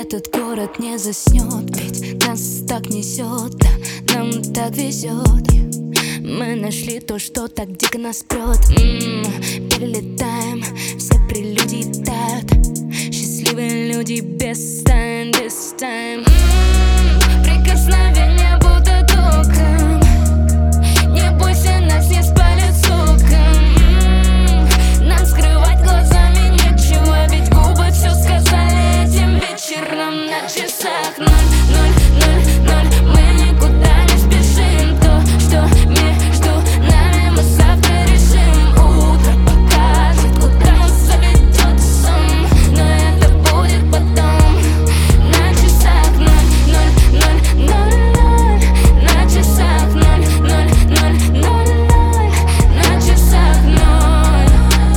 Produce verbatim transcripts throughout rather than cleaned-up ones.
Этот город не заснет, ведь нас так несет, да, нам так везет. Мы нашли то, что так дико нас прет. М-м, перелетаем, все прелюдии тают. Счастливые люди без тайн, без тайн. М-м, прикосновение будто током. Не бойся, нас не спалит соком. М-м, нам скрывать глазами нечего, ведь губы все сказали этим вечером. На часах ноль, ноль, ноль, ноль. Мы никуда не спешим. То, что между нами, мы завтра решим. Утро покажет, куда нас заведет сон, но это будет потом. На часах ноль, ноль, ноль, ноль, ноль. На часах ноль, ноль, ноль, ноль, ноль. На часах ноль.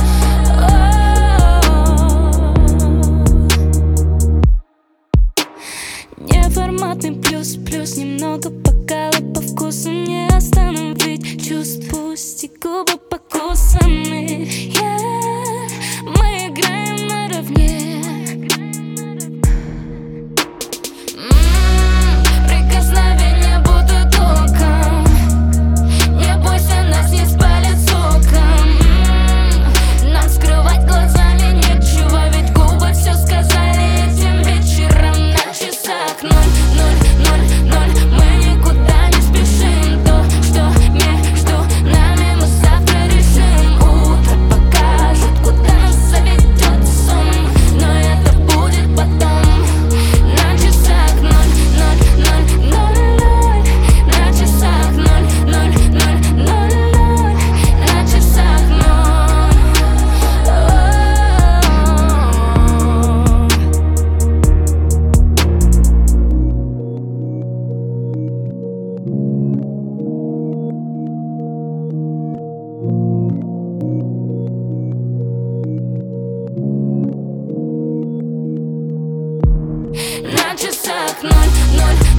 Неформатный плюс, плюс немного бокала по вкусу не остановить чувств, пусть и губы покусаны. Yeah, мы играем наравне. М-м, прикосновение будто током. Не бойся, нас не спалит соком. М-м, нам скрывать глазами нечего, ведь губы все сказали этим вечером. На часах ноль, ноль, ноль, ноль. Мы никуда не спешим. То, что между нами, мы завтра решим. Утро покажет, куда нас заведет сон, но это будет потом. На часах ноль, ноль, ноль, ноль, ноль. На часах ноль, ноль, ноль, ноль, ноль. На часах ноль. На часах ноль, ноль.